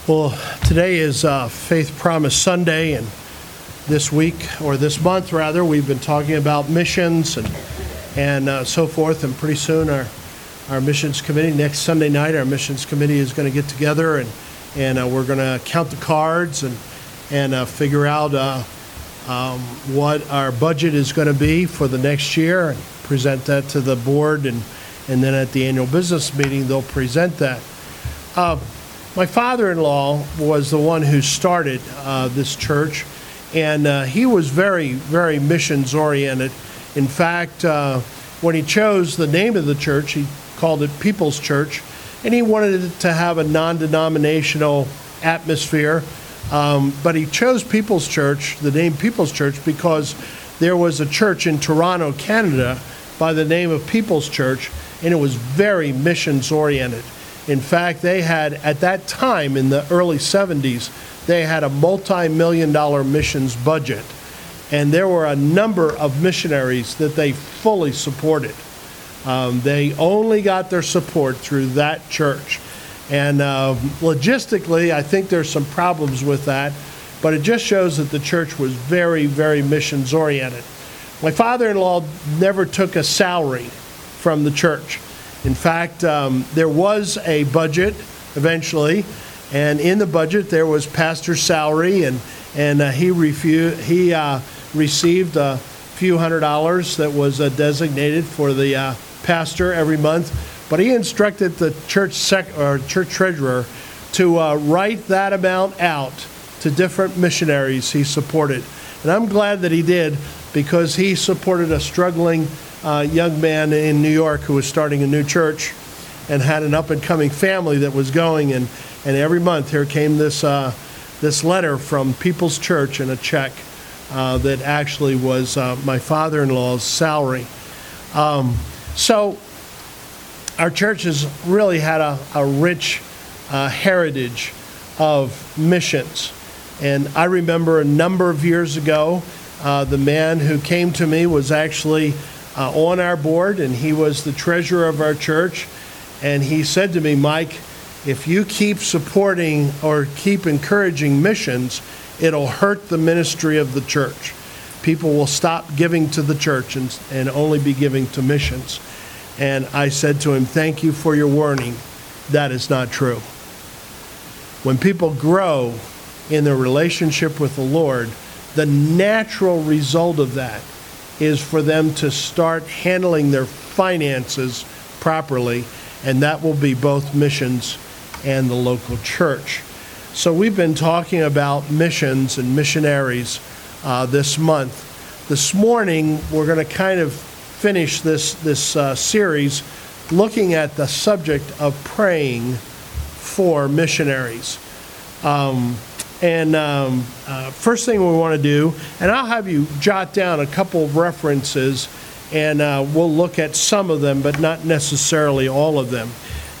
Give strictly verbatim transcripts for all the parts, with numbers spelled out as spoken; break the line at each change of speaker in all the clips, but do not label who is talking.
Well, today is uh, Faith Promise Sunday, and this week, or this month rather, we've been talking about missions and and uh, so forth, and pretty soon our our missions committee, next Sunday night, our missions committee is going to get together, and, and uh, we're going to count the cards and, and uh, figure out uh, um, what our budget is going to be for the next year, and present that to the board, and, and then at the annual business meeting, they'll present that. Uh, My father-in-law was the one who started uh, this church, and uh, he was very, very missions-oriented. In fact, uh, when he chose the name of the church, he called it People's Church, and he wanted it to have a non-denominational atmosphere. Um, but he chose People's Church, the name People's Church, because there was a church in Toronto, Canada, by the name of People's Church, and it was very missions-oriented. In fact, they had, at that time in the early seventies, they had a multi-million dollar missions budget. And there were a number of missionaries that they fully supported. Um, they only got their support through that church. And uh, logistically, I think there's some problems with that, but it just shows that the church was very, very missions-oriented. My father-in-law never took a salary from the church. In fact, um, there was a budget eventually, and in the budget there was pastor's salary, and and uh, he refu- he uh, received a few hundred dollars that was uh, designated for the uh, pastor every month. But he instructed the church sec- or church treasurer to uh, write that amount out to different missionaries he supported, and I'm glad that he did, because he supported a struggling Uh, young man in New York who was starting a new church and had an up-and-coming family that was going, and, and every month here came this uh, this letter from People's Church and a check uh, that actually was uh, my father-in-law's salary. Um, so our church has really had a, a rich uh, heritage of missions. And I remember a number of years ago, uh, the man who came to me was actually Uh, on our board, and he was the treasurer of our church, and he said to me, "Mike, if you keep supporting or keep encouraging missions, it'll hurt the ministry of the church. People will stop giving to the church and, and only be giving to missions." And I said to him, "Thank you for your warning. That is not true. When people grow in their relationship with the Lord, the natural result of that is for them to start handling their finances properly, and that will be both missions and the local church." So we've been talking about missions and missionaries uh, this month. This morning, we're going to kind of finish this, this uh, series looking at the subject of praying for missionaries. Um, And um, uh, first thing we want to do, and I'll have you jot down a couple of references, and uh, we'll look at some of them, but not necessarily all of them.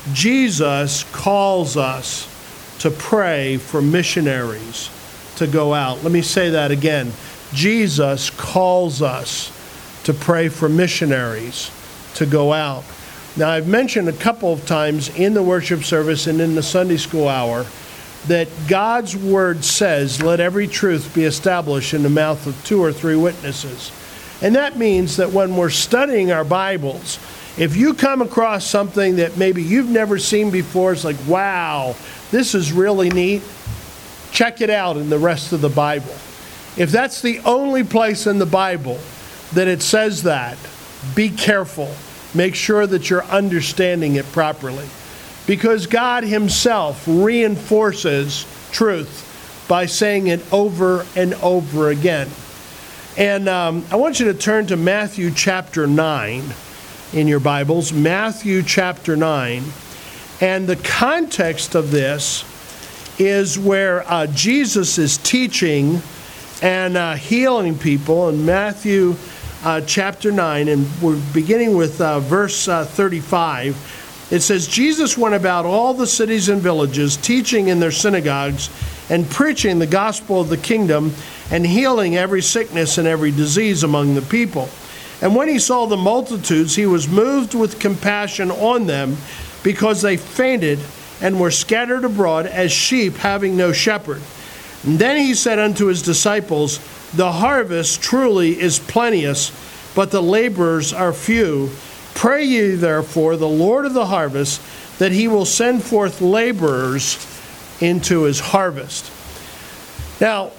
Jesus calls us to pray for missionaries to go out. Let me say that again. Jesus calls us to pray for missionaries to go out. Now, I've mentioned a couple of times in the worship service and in the Sunday school hour that God's word says, "Let every truth be established in the mouth of two or three witnesses." And that means that when we're studying our Bibles, if you come across something that maybe you've never seen before, it's like, wow, this is really neat, check it out in the rest of the Bible. If that's the only place in the Bible that it says that, be careful. Make sure that you're understanding it properly. Because God himself reinforces truth by saying it over and over again. And um, I want you to turn to Matthew chapter nine in your Bibles. Matthew chapter nine. And the context of this is where uh, Jesus is teaching and uh, healing people in Matthew uh, chapter nine. And we're beginning with uh, verse uh, thirty-five. It says, "Jesus went about all the cities and villages, teaching in their synagogues and preaching the gospel of the kingdom and healing every sickness and every disease among the people. And when he saw the multitudes, he was moved with compassion on them because they fainted and were scattered abroad as sheep having no shepherd. And then he said unto his disciples, the harvest truly is plenteous, but the laborers are few. Pray ye therefore the Lord of the harvest, that he will send forth laborers into his harvest. Now,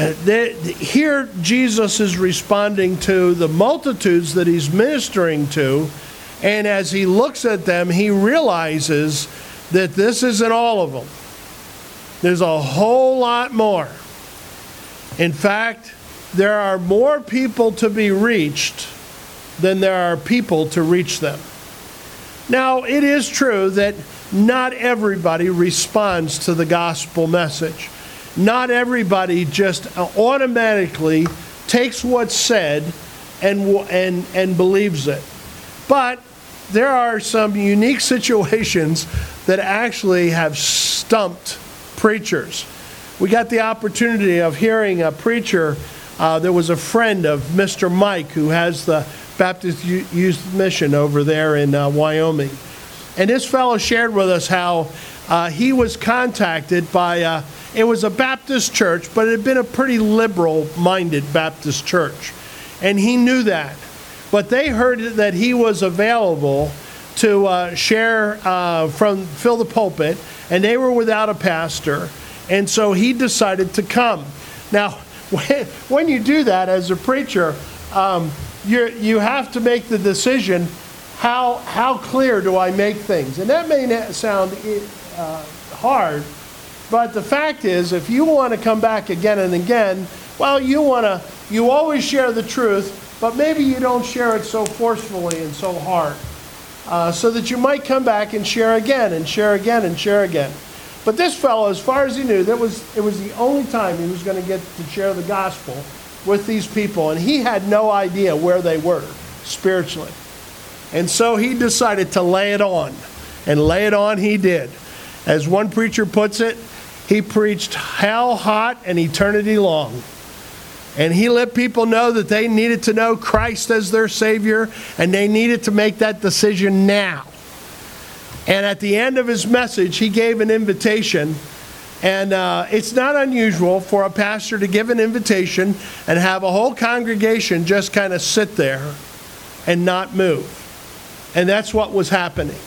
here Jesus is responding to the multitudes that he's ministering to, and as he looks at them, he realizes that this isn't all of them. There's a whole lot more. In fact, there are more people to be reached than there are people to reach them. Now, it is true that not everybody responds to the gospel message. Not everybody just automatically takes what's said and, and, and believes it. But there are some unique situations that actually have stumped preachers. We got the opportunity of hearing a preacher. Uh, there was a friend of Mister Mike who has the Baptist Youth Mission over there in uh, Wyoming. And this fellow shared with us how uh, he was contacted by, uh, it was a Baptist church, but it had been a pretty liberal-minded Baptist church. And he knew that. But they heard that he was available to uh, share uh, from, fill the pulpit, and they were without a pastor. And so he decided to come. Now, when, when you do that as a preacher, um, you you have to make the decision, how how clear do I make things? And that may not sound uh, hard, but the fact is, if you want to come back again and again, well, you want to, you always share the truth, but maybe you don't share it so forcefully and so hard, uh, so that you might come back and share again and share again and share again. But this fellow, as far as he knew, that was it was the only time he was going to get to share the gospel with these people, and he had no idea where they were spiritually. And so he decided to lay it on, and lay it on he did. As one preacher puts it, he preached hell hot and eternity long. And he let people know that they needed to know Christ as their Savior, and they needed to make that decision now. And at the end of his message, he gave an invitation. And uh, it's not unusual for a pastor to give an invitation and have a whole congregation just kind of sit there and not move. And that's what was happening.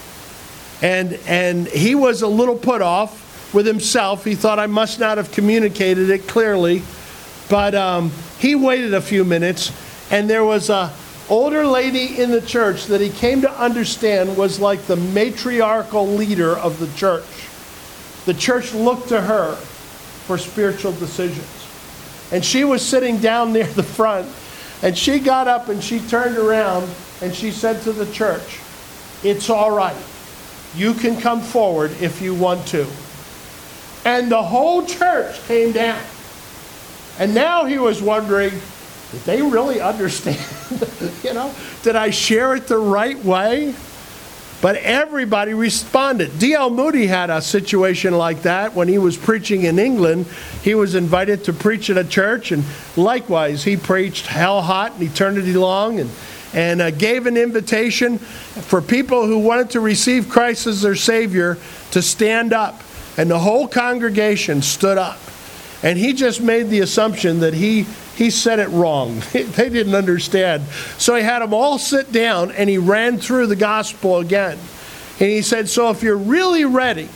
And and he was a little put off with himself. He thought, I must not have communicated it clearly. But um, he waited a few minutes, and there was a older lady in the church that he came to understand was like the matriarchal leader of the church. The church looked to her for spiritual decisions. And she was sitting down near the front, and she got up and she turned around and she said to the church, it's all right. You can come forward if you want to. And the whole church came down. And now he was wondering, did they really understand? You know, did I share it the right way? But everybody responded. D L Moody had a situation like that when he was preaching in England. He was invited to preach at a church, and likewise, he preached hell hot and eternity long, and, and uh, gave an invitation for people who wanted to receive Christ as their Savior to stand up. And the whole congregation stood up. And he just made the assumption that he, he said it wrong. They didn't understand. So he had them all sit down, and he ran through the gospel again. And he said, so if you're really ready,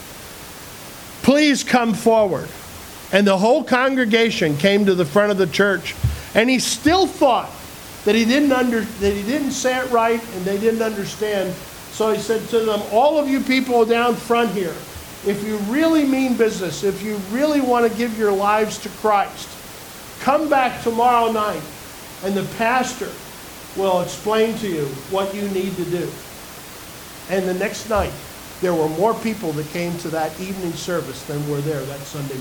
please come forward. And the whole congregation came to the front of the church. And he still thought that he didn't under, that he didn't say it right and they didn't understand. So he said to them, all of you people down front here, if you really mean business, if you really want to give your lives to Christ, come back tomorrow night and the pastor will explain to you what you need to do. And the next night, there were more people that came to that evening service than were there that Sunday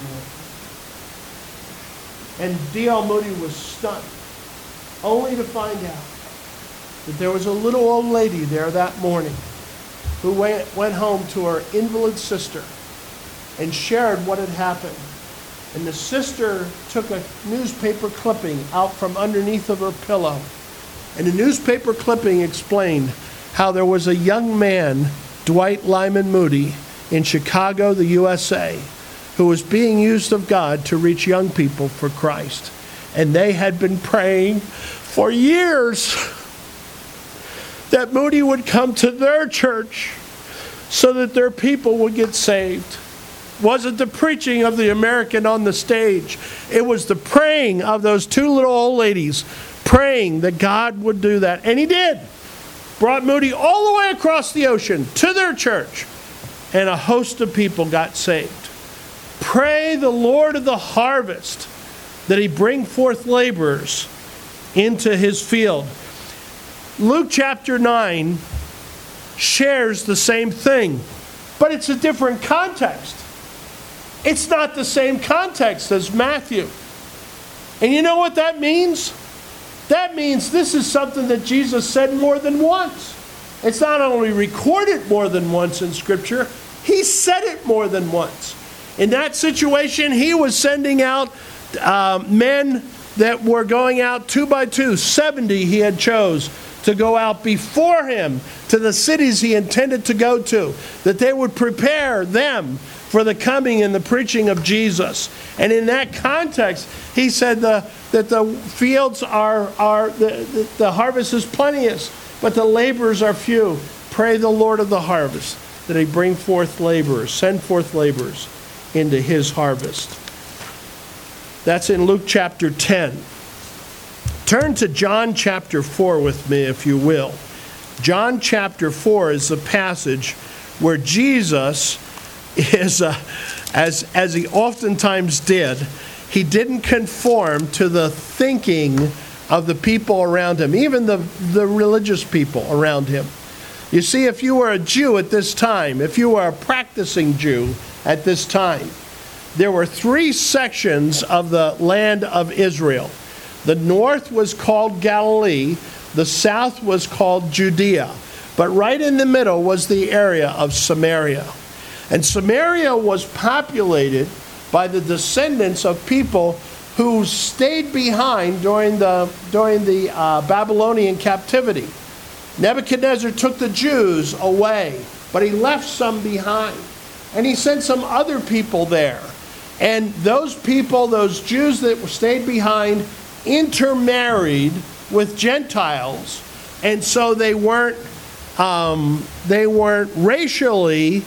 morning. And D L Moody was stunned, only to find out that there was a little old lady there that morning who went, went home to her invalid sister and shared what had happened. And the sister took a newspaper clipping out from underneath of her pillow. And the newspaper clipping explained how there was a young man, Dwight Lyman Moody, in Chicago, the U S A, who was being used of God to reach young people for Christ. And they had been praying for years that Moody would come to their church so that their people would get saved. It wasn't the preaching of the American on the stage. It was the praying of those two little old ladies, praying that God would do that. And he did. Brought Moody all the way across the ocean to their church. And a host of people got saved. Pray the Lord of the harvest that he bring forth laborers into his field. Luke chapter nine shares the same thing, but it's a different context. It's not the same context as Matthew. And you know what that means? That means this is something that Jesus said more than once. It's not only recorded more than once in Scripture, he said it more than once. In that situation, he was sending out uh, men that were going out two by two. seventy he had chose to go out before him to the cities he intended to go to, that they would prepare them for the coming and the preaching of Jesus. And in that context, he said the, that the fields are, are the, the, the harvest is plenteous, but the laborers are few. Pray the Lord of the harvest that he bring forth laborers, send forth laborers into his harvest. That's in Luke chapter ten. Turn to John chapter four with me, if you will. John chapter four is the passage where Jesus is, uh, as, as he oftentimes did, he didn't conform to the thinking of the people around him, even the, the religious people around him. You see, if you were a Jew at this time, if you were a practicing Jew at this time, there were three sections of the land of Israel. The north was called Galilee, the south was called Judea, but right in the middle was the area of Samaria. And Samaria was populated by the descendants of people who stayed behind during the, during the uh, Babylonian captivity. Nebuchadnezzar took the Jews away, but he left some behind. And he sent some other people there. And those people, those Jews that stayed behind, intermarried with Gentiles. And so they weren't, um, they weren't racially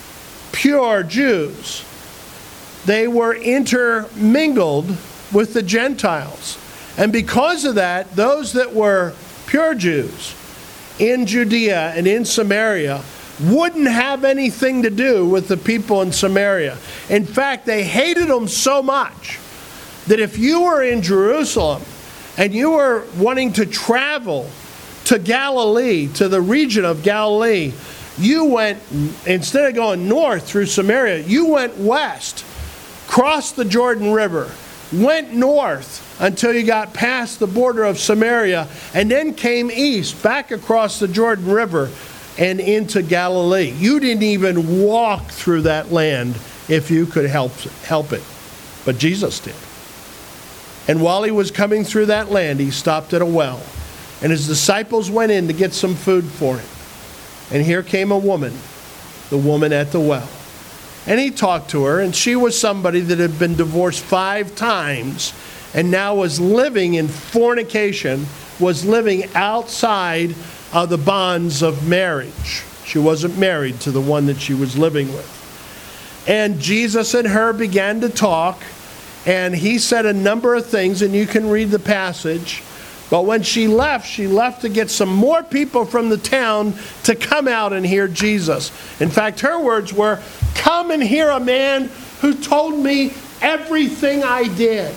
pure Jews. They were intermingled with the Gentiles. And because of that, those that were pure Jews in Judea and in Samaria wouldn't have anything to do with the people in Samaria. In fact, they hated them so much that if you were in Jerusalem and you were wanting to travel to Galilee, to the region of Galilee, you went, instead of going north through Samaria, you went west, crossed the Jordan River, went north until you got past the border of Samaria, and then came east, back across the Jordan River and into Galilee. You didn't even walk through that land if you could help, help it. But Jesus did. And while he was coming through that land, he stopped at a well. And his disciples went in to get some food for him. And here came a woman, the woman at the well. And he talked to her, and she was somebody that had been divorced five times and now was living in fornication, was living outside of the bonds of marriage. She wasn't married to the one that she was living with. And Jesus and her began to talk, and he said a number of things, and you can read the passage. But when she left, she left to get some more people from the town to come out and hear Jesus. In fact, her words were, "Come and hear a man who told me everything I did."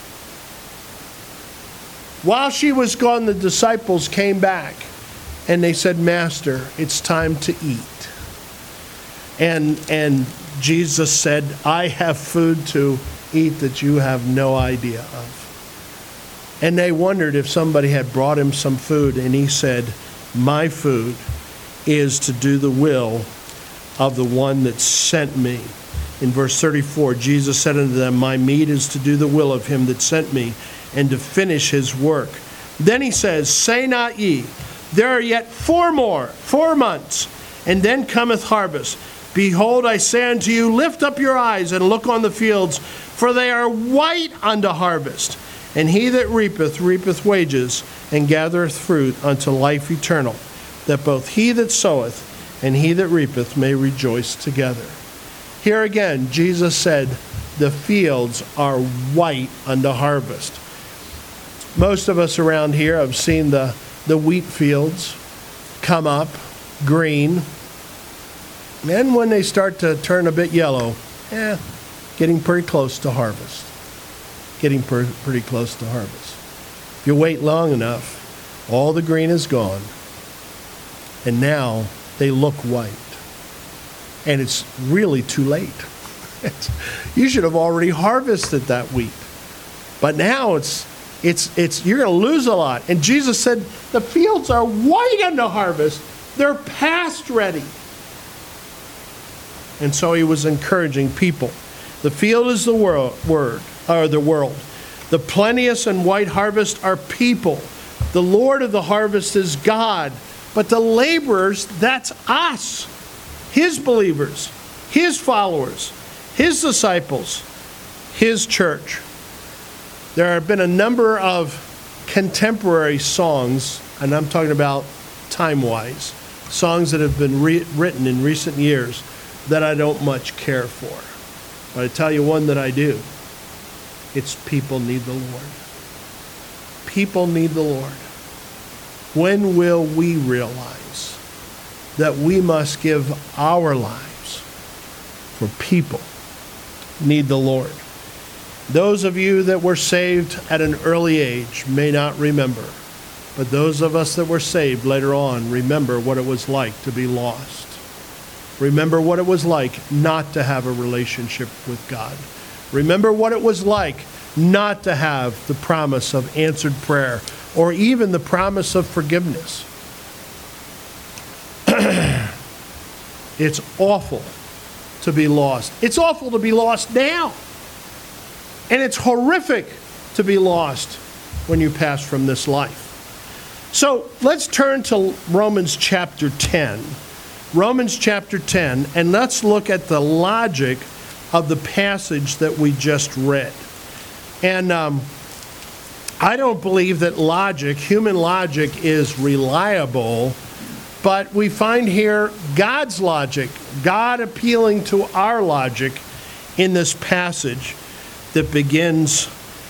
While she was gone, the disciples came back and they said, "Master, it's time to eat." And, and Jesus said, "I have food to eat that you have no idea of." And they wondered if somebody had brought him some food, and he said, "My food is to do the will of the one that sent me." In verse thirty-four, Jesus said unto them, "My meat is to do the will of him that sent me, and to finish his work." Then he says, "Say not ye, there are yet four more, four months, and then cometh harvest. Behold, I say unto you, lift up your eyes and look on the fields, for they are white unto harvest. And he that reapeth, reapeth wages, and gathereth fruit unto life eternal, that both he that soweth and he that reapeth may rejoice together. Here again, Jesus said, the fields are white unto harvest. Most of us around here have seen the, the wheat fields come up green. And when they start to turn a bit yellow, eh, getting pretty close to harvest. Getting per- pretty close to harvest. If you wait long enough, all the green is gone. And now they look white. And it's really too late. You should have already harvested that wheat. But now it's it's it's you're going to lose a lot. And Jesus said, the fields are white unto harvest. They're past ready. And so he was encouraging people. The field is the world, word, or the world. The plenteous and white harvest are people. The Lord of the harvest is God. But the laborers, that's us. His believers, his followers, his disciples, his church. There have been a number of contemporary songs, and I'm talking about time-wise, songs that have been re- written in recent years that I don't much care for. But I tell you one that I do. It's People Need the Lord. People need the Lord. When will we realize that we must give our lives for people need the Lord? Those of you that were saved at an early age may not remember, but those of us that were saved later on remember what it was like to be lost. Remember what it was like not to have a relationship with God. Remember what it was like not to have the promise of answered prayer or even the promise of forgiveness. It's awful to be lost. It's awful to be lost now. And it's horrific to be lost when you pass from this life. So let's turn to Romans chapter ten. Romans chapter ten, and let's look at the logic of the passage that we just read. And um, I don't believe that logic, human logic, is reliable, but we find here God's logic, God appealing to our logic in this passage that begins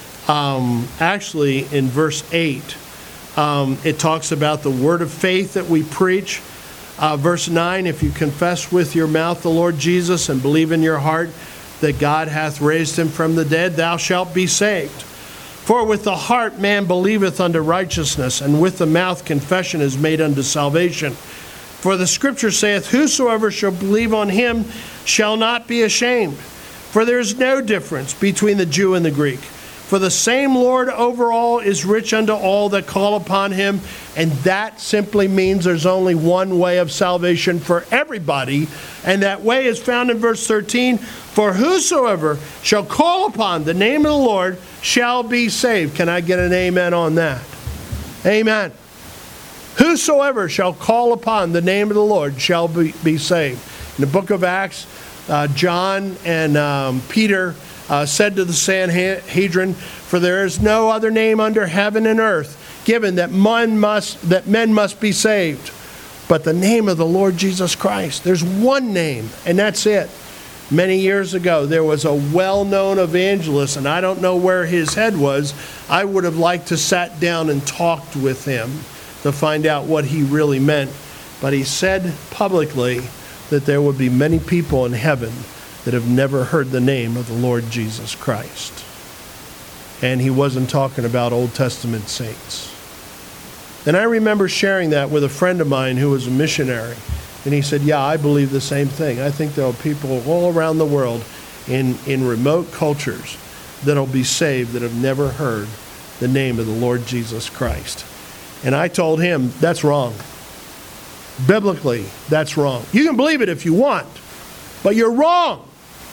um, actually in verse eight. Um, it talks about the word of faith that we preach. Uh, verse nine, if you confess with your mouth the Lord Jesus and believe in your heart that God hath raised him from the dead, thou shalt be saved. For with the heart man believeth unto righteousness, and with the mouth confession is made unto salvation. For the scripture saith, whosoever shall believe on him shall not be ashamed. For there is no difference between the Jew and the Greek. For the same Lord over all is rich unto all that call upon him. And that simply means there's only one way of salvation for everybody. And that way is found in verse thirteen. For whosoever shall call upon the name of the Lord shall be saved. Can I get an amen on that? Amen. Whosoever shall call upon the name of the Lord shall be, be saved. In the book of Acts, uh, John and um, Peter uh, said to the Sanhedrin, for there is no other name under heaven and earth given that men must, that men must be saved, but the name of the Lord Jesus Christ. There's one name, and that's it. Many years ago, there was a well-known evangelist, and I don't know where his head was. I would have liked to sat down and talked with him to find out what he really meant. But he said publicly that there would be many people in heaven that have never heard the name of the Lord Jesus Christ. And he wasn't talking about Old Testament saints. And I remember sharing that with a friend of mine who was a missionary. And he said, yeah, I believe the same thing. I think there are people all around the world in, in remote cultures that will be saved that have never heard the name of the Lord Jesus Christ. And I told him, that's wrong. Biblically, that's wrong. You can believe it if you want, but you're wrong.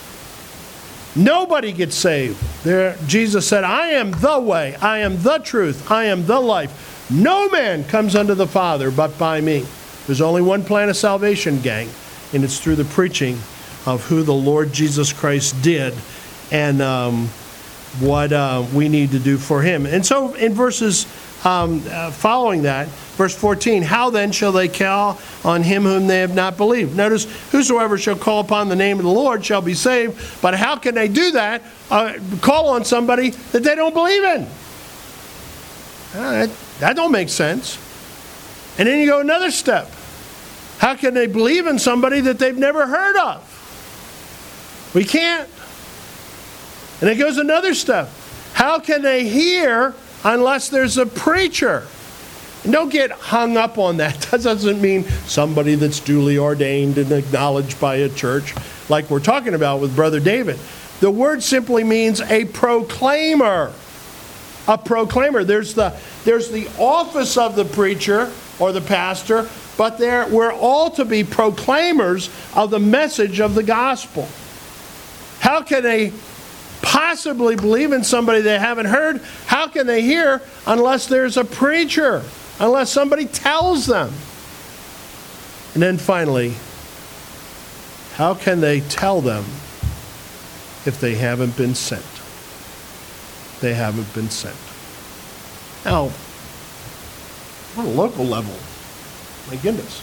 Nobody gets saved. There, Jesus said, I am the way, I am the truth, I am the life. No man comes unto the Father but by me. There's only one plan of salvation, gang, and it's through the preaching of who the Lord Jesus Christ did and um, what uh, we need to do for him. And so in verses um, uh, following that, verse fourteen, how then shall they call on him whom they have not believed? Notice, whosoever shall call upon the name of the Lord shall be saved. But how can they do that? Uh, call on somebody that they don't believe in. Uh, that, that don't make sense. And then you go another step. How can they believe in somebody that they've never heard of? We can't. And it goes another step. How can they hear unless there's a preacher? And don't get hung up on that. That doesn't mean somebody that's duly ordained and acknowledged by a church like we're talking about with Brother David. The word simply means a proclaimer. A proclaimer. There's the, there's the office of the preacher or the pastor, but there, we're all to be proclaimers of the message of the gospel. How can they possibly believe in somebody they haven't heard? How can they hear unless there's a preacher? Unless somebody tells them? And then finally, how can they tell them if they haven't been sent? They haven't been sent. Now, on a local level, my goodness,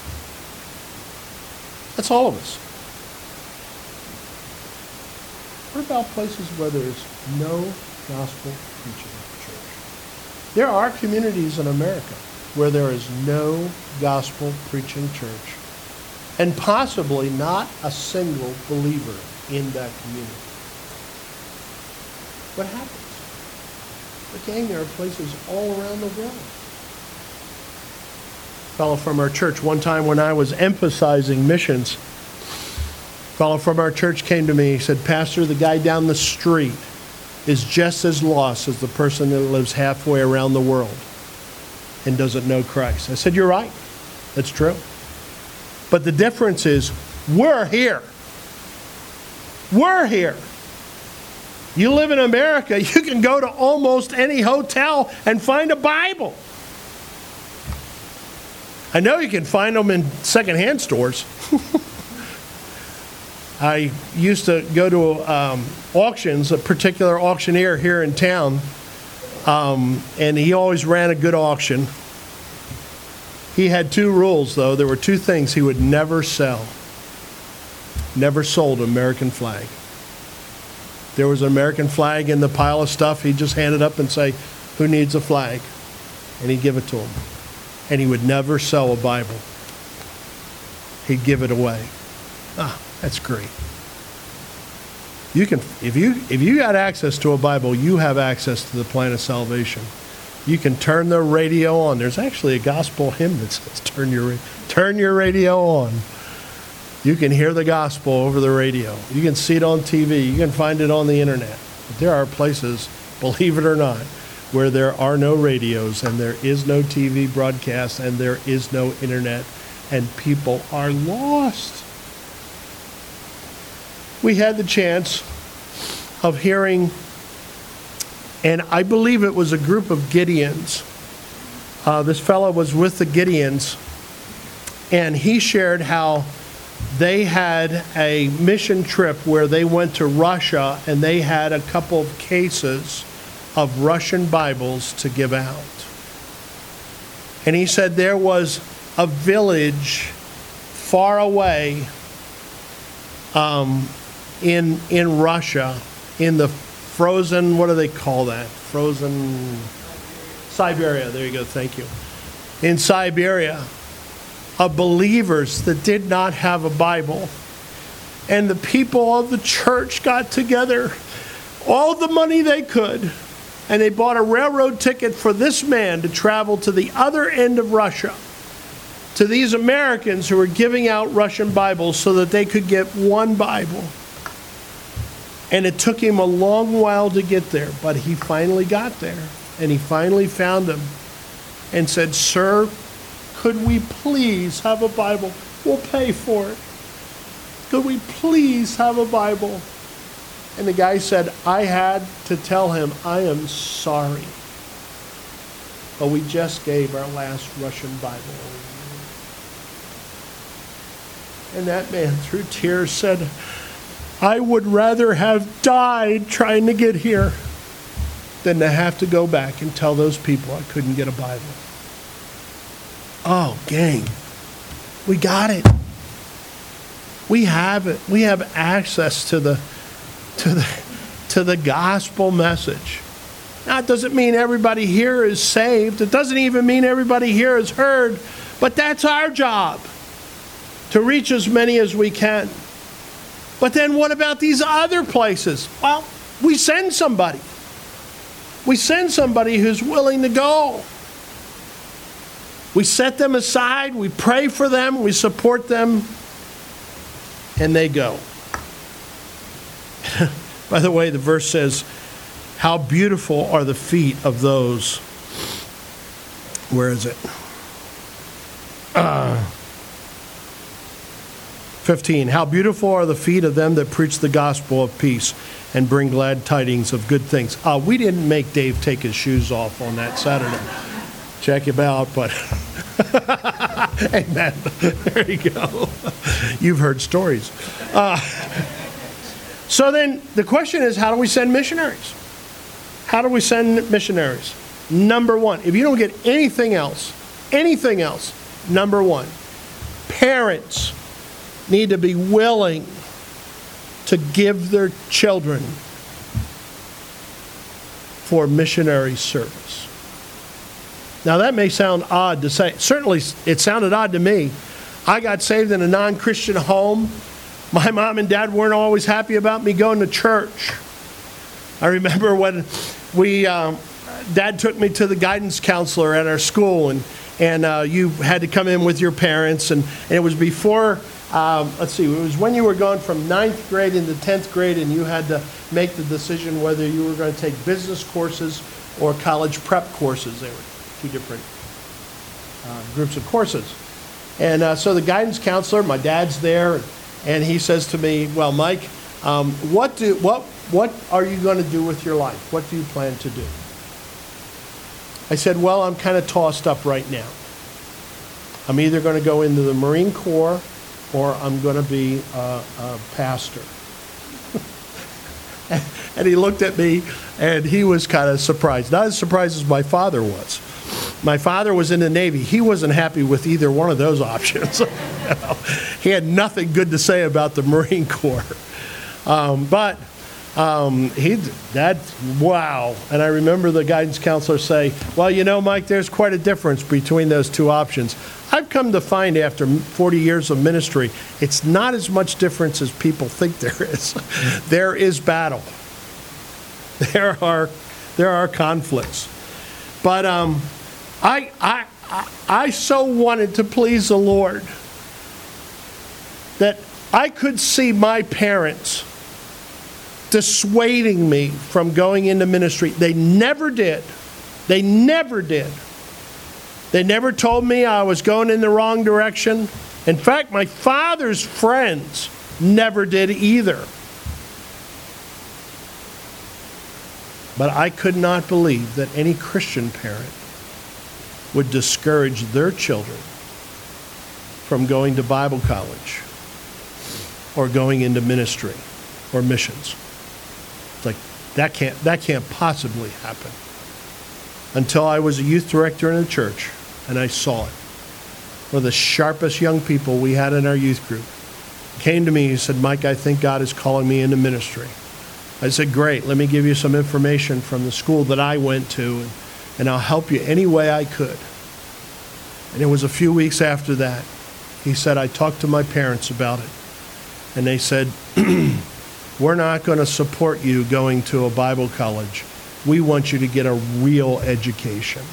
that's all of us. What about places where there's no gospel preaching church? There are communities in America where there is no gospel preaching church, and possibly not a single believer in that community. What happens? But gang, there are places all around the world. A fellow from our church, one time when I was emphasizing missions, a fellow from our church came to me. He said, Pastor, the guy down the street is just as lost as the person that lives halfway around the world and doesn't know Christ. I said, you're right. That's true. But the difference is we're here. We're here. You live in America, you can go to almost any hotel and find a Bible. I know you can find them in secondhand stores. I used to go to um, auctions, a particular auctioneer here in town, um, and he always ran a good auction. He had two rules, though. There were two things he would never sell. Never sold an American flag. There was an American flag in the pile of stuff. He'd just hand it up and say, who needs a flag? And he'd give it to him. And he would never sell a Bible. He'd give it away. Ah, that's great. You can, if you if you got access to a Bible, you have access to the plan of salvation. You can turn the radio on. There's actually a gospel hymn that says, turn your, turn your radio on. You can hear the gospel over the radio. You can see it on T V. You can find it on the internet. But there are places, believe it or not, where there are no radios and there is no T V broadcast and there is no internet, and people are lost. We had the chance of hearing, and I believe it was a group of Gideons. Uh, this fellow was with the Gideons, and he shared how they had a mission trip where they went to Russia and they had a couple of cases of Russian Bibles to give out. And he said there was a village far away um, in in Russia, in the frozen, what do they call that? Frozen Siberia. There you go. Thank you. In Siberia, of believers that did not have a Bible. And the people of the church got together, all the money they could, and they bought a railroad ticket for this man to travel to the other end of Russia, to these Americans who were giving out Russian Bibles so that they could get one Bible. And it took him a long while to get there, but he finally got there, and he finally found them and said, Sir, could we please have a Bible? We'll pay for it. Could we please have a Bible? And the guy said, I had to tell him, I am sorry, but we just gave our last Russian Bible. And that man, through tears, said, I would rather have died trying to get here than to have to go back and tell those people I couldn't get a Bible. Oh, gang, we got it. We have it. We have access to the to the to the gospel message. Now, it doesn't mean everybody here is saved. It doesn't even mean everybody here is heard. But that's our job, to reach as many as we can. But then what about these other places? Well, we send somebody. We send somebody who's willing to go. We set them aside. We pray for them. We support them. And they go. By the way, the verse says, how beautiful are the feet of those. Where is it? Uh, fifteen. How beautiful are the feet of them that preach the gospel of peace and bring glad tidings of good things. Uh, we didn't make Dave take his shoes off on that Saturday. Check him out, but amen. There you go. You've heard stories. Uh, so then the question is, how do we send missionaries? How do we send missionaries? Number one, if you don't get anything else, anything else, number one, parents need to be willing to give their children for missionary service. Now that may sound odd to say. Certainly it sounded odd to me. I got saved in a non-Christian home. My mom and dad weren't always happy about me going to church. I remember when we, um, Dad took me to the guidance counselor at our school, and and uh, you had to come in with your parents, and, and it was before, um, let's see, it was when you were going from ninth grade into tenth grade, and you had to make the decision whether you were going to take business courses or college prep courses. They were two different uh, groups of courses. And uh, so the guidance counselor, my dad's there, and he says to me, well, Mike, um, what do what what are you going to do with your life? What do you plan to do? I said, well, I'm kind of tossed up right now. I'm either going to go into the Marine Corps or I'm going to be a, a pastor. And he looked at me and he was kind of surprised. Not as surprised as my father was. My father was in the Navy. He wasn't happy with either one of those options. You know, he had nothing good to say about the Marine Corps. Um, but um, he, that, wow. And I remember the guidance counselor say, well, you know, Mike, there's quite a difference between those two options. I've come to find after forty years of ministry, it's not as much difference as people think there is. There is battle. There are, there are conflicts. But um, I, I, I, I so wanted to please the Lord that I could see my parents dissuading me from going into ministry. They never did. They never did. They never told me I was going in the wrong direction. In fact, my father's friends never did either. But I could not believe that any Christian parent would discourage their children from going to Bible college or going into ministry or missions. It's like, that can't, that can't possibly happen. Until I was a youth director in a church, and I saw it. One of the sharpest young people we had in our youth group came to me and said, Mike, I think God is calling me into ministry. I said, great, let me give you some information from the school that I went to, and, and I'll help you any way I could. And it was a few weeks after that, he said, I talked to my parents about it. And they said, we're not going to support you going to a Bible college. We want you to get a real education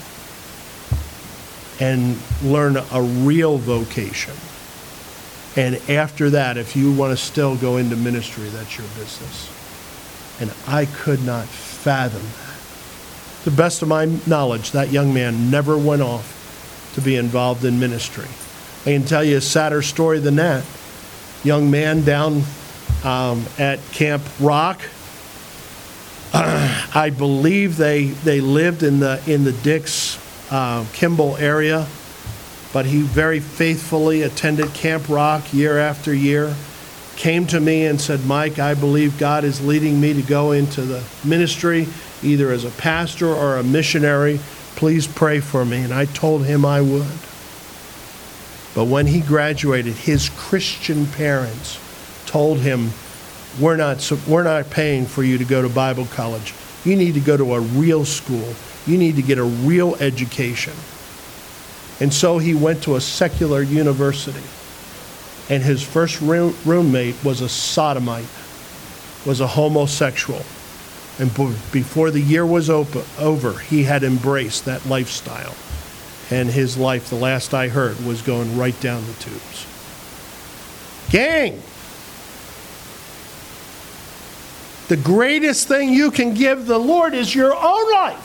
and learn a real vocation. And after that, if you want to still go into ministry, that's your business. And I could not fathom that. To the best of my knowledge, that young man never went off to be involved in ministry. I can tell you a sadder story than that. Young man down um, at Camp Rock, uh, I believe they they lived in the in the Dix uh, Kimball area. but he very faithfully attended Camp Rock year after year, came to me and said, Mike, I believe God is leading me to go into the ministry, either as a pastor or a missionary. Please pray for me. And I told him I would. But when he graduated, his Christian parents told him, we're not, we're not paying for you to go to Bible college. You need to go to a real school. You need to get a real education. And so he went to a secular university. And his first room, roommate was a sodomite, was a homosexual. And b- before the year was op- over, he had embraced that lifestyle. And his life, the last I heard, was going right down the tubes. Gang! The greatest thing you can give the Lord is your own life.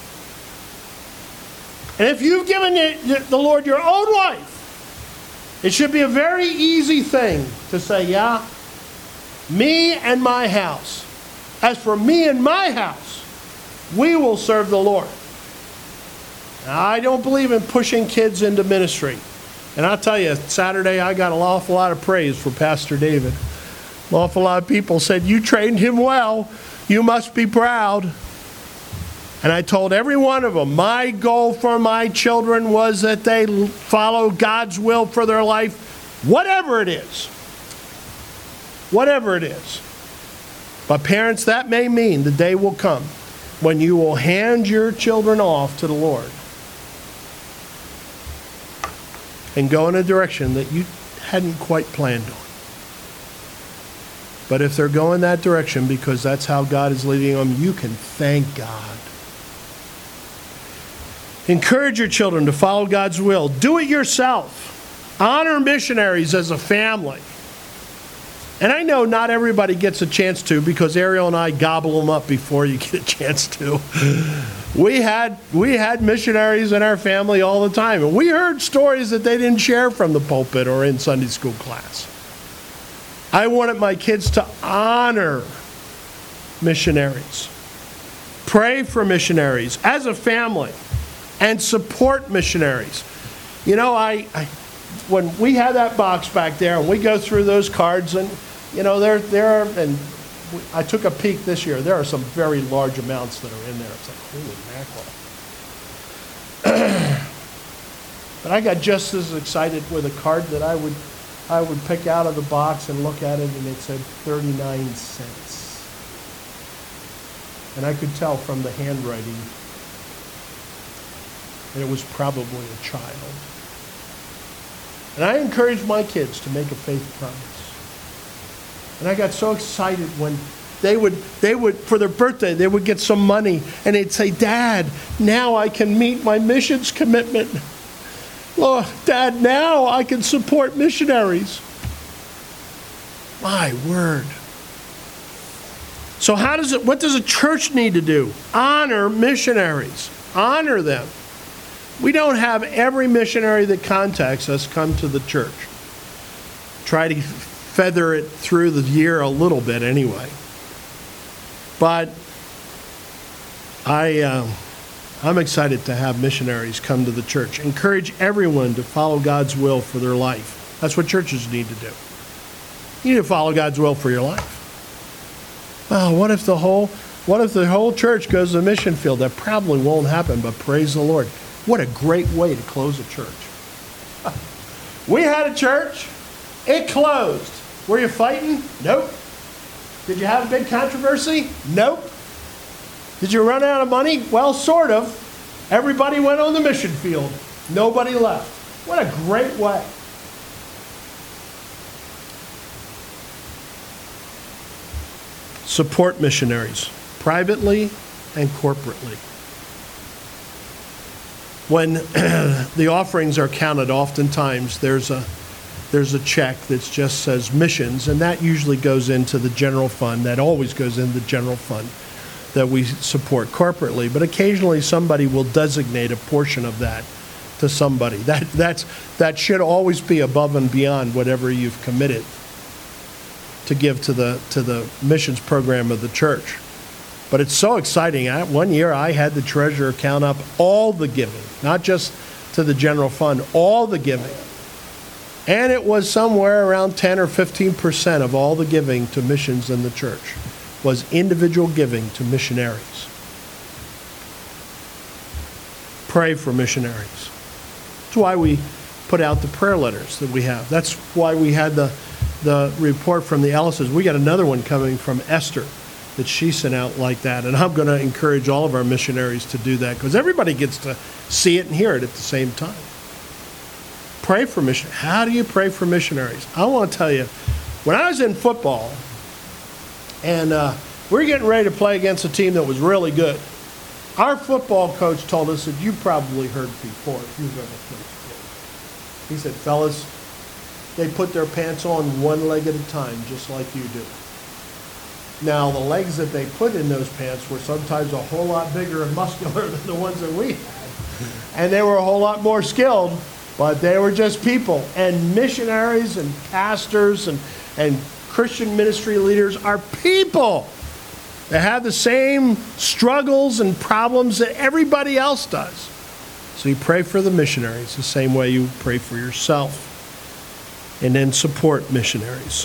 And if you've given the Lord your own life, it should be a very easy thing to say, yeah, me and my house. As for me and my house, we will serve the Lord. Now, I don't believe in pushing kids into ministry. And I'll tell you, Saturday I got an awful lot of praise for Pastor David. An awful lot of people said, you trained him well. You must be proud. And I told every one of them, my goal for my children was that they follow God's will for their life, whatever it is. Whatever it is. But parents, that may mean the day will come when you will hand your children off to the Lord and go in a direction that you hadn't quite planned on. But if they're going that direction because that's how God is leading them, you can thank God. Encourage your children to follow God's will. Do it yourself. Honor missionaries as a family. And I know not everybody gets a chance to, because Ariel and I gobble them up before you get a chance to. We had we had missionaries in our family all the time, and we heard stories that they didn't share from the pulpit or in Sunday school class. I wanted my kids to honor missionaries, pray for missionaries as a family, and support missionaries. You know, I, I when we have that box back there and we go through those cards, and you know, there there are, and I took a peek this year, there are some very large amounts that are in there. It's like, holy mackerel. But I got just as excited with a card that I would I would pick out of the box and look at it, and it said thirty-nine cents. And I could tell from the handwriting that it was probably a child. And I encouraged my kids to make a faith promise. And I got so excited when they would, they would, for their birthday, they would get some money, and they'd say, Dad, now I can meet my missions commitment. Lord, Dad, now I can support missionaries. My word. So how does it, what does a church need to do? Honor missionaries. Honor them. We don't have every missionary that contacts us come to the church. Try to feather it through the year a little bit anyway. But I, uh, I'm excited to have missionaries come to the church. Encourage everyone to follow God's will for their life. That's what churches need to do. You need to follow God's will for your life. Well, what if the whole, what if the whole church goes to the mission field? That probably won't happen, but praise the Lord. What a great way to close a church. We had a church. It closed. Were you fighting? Nope. Did you have a big controversy? Nope. Did you run out of money? Well, sort of. Everybody went on the mission field. Nobody left. What a great way. Support missionaries, privately and corporately. When the offerings are counted, oftentimes there's a there's a check that just says missions, and that usually goes into the general fund. That always goes into the general fund that we support corporately. But occasionally somebody will designate a portion of that to somebody. That that's that should always be above and beyond whatever you've committed to give to the to the missions program of the church. But it's so exciting. I, one year I had the treasurer count up all the giving, not just to the general fund, all the giving. And it was somewhere around ten or fifteen percent of all the giving to missions in the church was individual giving to missionaries. Pray for missionaries. That's why we put out the prayer letters that we have. That's why we had the, the report from the Ellises. We got another one coming from Esther that she sent out like that. And I'm going to encourage all of our missionaries to do that because everybody gets to see it and hear it at the same time. Pray for missionaries. How do you pray for missionaries? I want to tell you, when I was in football, and uh, we were getting ready to play against a team that was really good, our football coach told us that you probably heard before if you've ever played sports. He said, fellas, they put their pants on one leg at a time, just like you do. Now, the legs that they put in those pants were sometimes a whole lot bigger and muscular than the ones that we had. And they were a whole lot more skilled, but they were just people. And missionaries and pastors and, and Christian ministry leaders are people. They have the same struggles and problems that everybody else does. So you pray for the missionaries the same way you pray for yourself. And then support missionaries.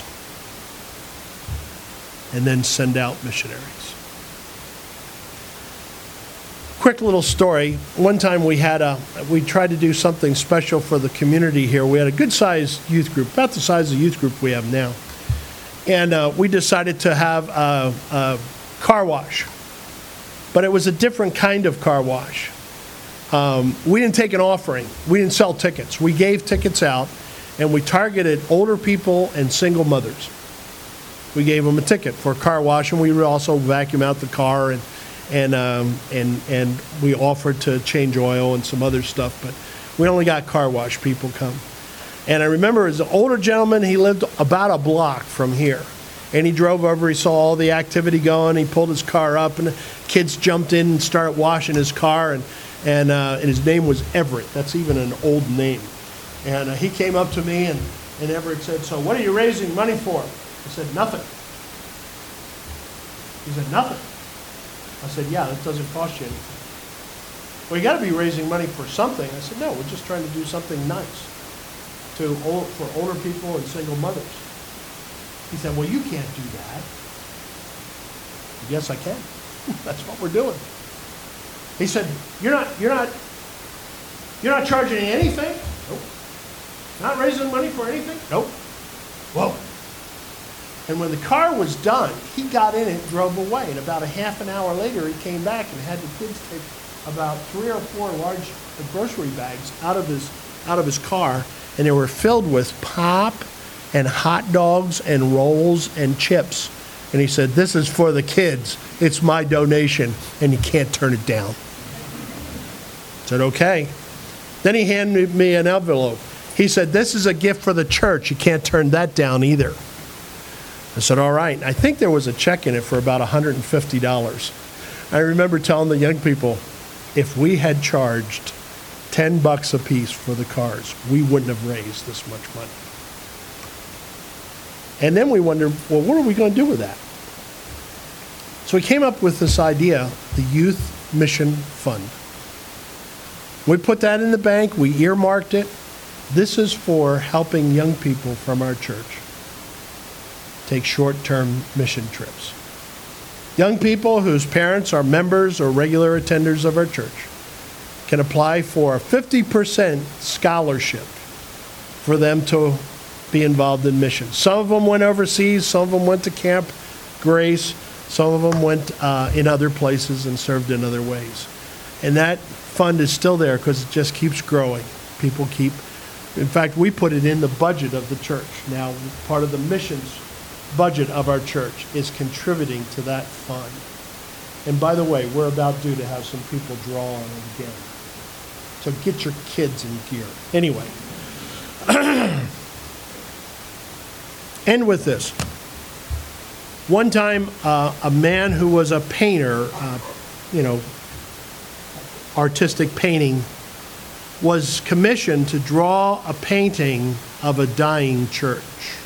And then send out missionaries. Quick little story. One time we had a, we tried to do something special for the community here. We had a good-sized youth group, about the size of the youth group we have now. And uh, we decided to have a, a car wash. But it was a different kind of car wash. Um, we didn't take an offering. We didn't sell tickets. We gave tickets out, and we targeted older people and single mothers. We gave them a ticket for a car wash, and we would also vacuum out the car, and and um, and and we offered to change oil and some other stuff, but we only got car wash people come. And I remember as an older gentleman, he lived about a block from here. And he drove over, he saw all the activity going, he pulled his car up, and the kids jumped in and started washing his car, and and, uh, and his name was Everett. That's even an old name. And uh, he came up to me, and, and Everett said, so what are you raising money for? I said, nothing. He said, nothing. I said, yeah, that doesn't cost you anything. Well, you got to be raising money for something. I said, no, we're just trying to do something nice to old, for older people and single mothers. He said, well, you can't do that. Yes, I can. That's what we're doing. He said, you're not, you're not, you're not charging anything? Nope. Not raising money for anything? Nope. Whoa. And when the car was done, he got in and drove away. And about a half an hour later, he came back and had the kids take about three or four large grocery bags out of his out of his car, and they were filled with pop and hot dogs and rolls and chips. And he said, this is for the kids. It's my donation, and you can't turn it down. I said, okay. Then he handed me an envelope. He said, this is a gift for the church. You can't turn that down either. I said, all right. I think there was a check in it for about one hundred fifty dollars. I remember telling the young people, if we had charged ten bucks a piece for the cars, we wouldn't have raised this much money. And then we wondered, well, what are we going to do with that? So we came up with this idea, the Youth Mission Fund. We put that in the bank. We earmarked it. This is for helping young people from our church take short-term mission trips. Young people whose parents are members or regular attenders of our church can apply for a fifty percent scholarship for them to be involved in missions. Some of them went overseas. Some of them went to Camp Grace. Some of them went uh, in other places and served in other ways. And that fund is still there because it just keeps growing. People keep, in fact, we put it in the budget of the church. Now, part of the missions budget of our church is contributing to that fund. And by the way, we're about due to have some people draw on it again. So get your kids in gear. Anyway. End with this. One time, uh, a man who was a painter, uh, you know, artistic painting, was commissioned to draw a painting of a dying church.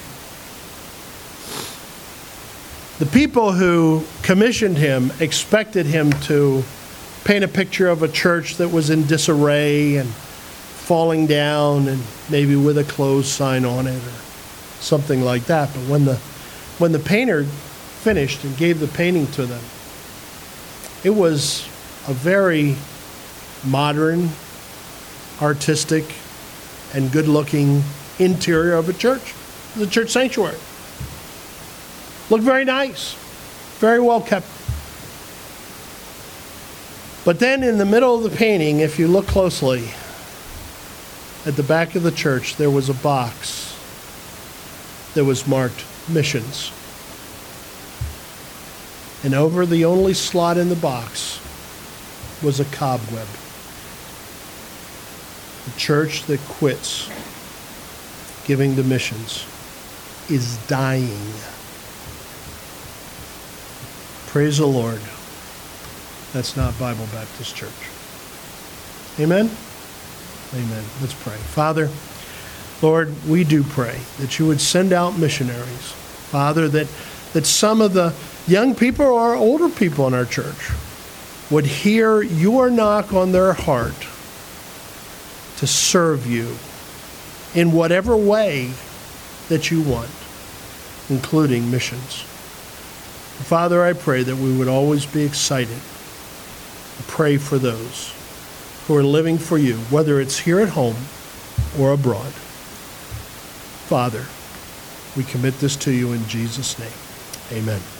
The people who commissioned him expected him to paint a picture of a church that was in disarray and falling down and maybe with a closed sign on it or something like that. But when the when the painter finished and gave the painting to them, it was a very modern, artistic, and good-looking interior of a church. The church sanctuary. Looked very nice, very well kept. But then in the middle of the painting, if you look closely, at the back of the church, there was a box that was marked missions. And over the only slot in the box was a cobweb. The church that quits giving to missions is dying. Praise the Lord. That's not Bible Baptist Church. Amen? Amen. Let's pray. Father, Lord, we do pray that you would send out missionaries. Father, that, that some of the young people or older people in our church would hear your knock on their heart to serve you in whatever way that you want, including missions. Father, I pray that we would always be excited to pray for those who are living for you, whether it's here at home or abroad. Father, we commit this to you in Jesus' name. Amen.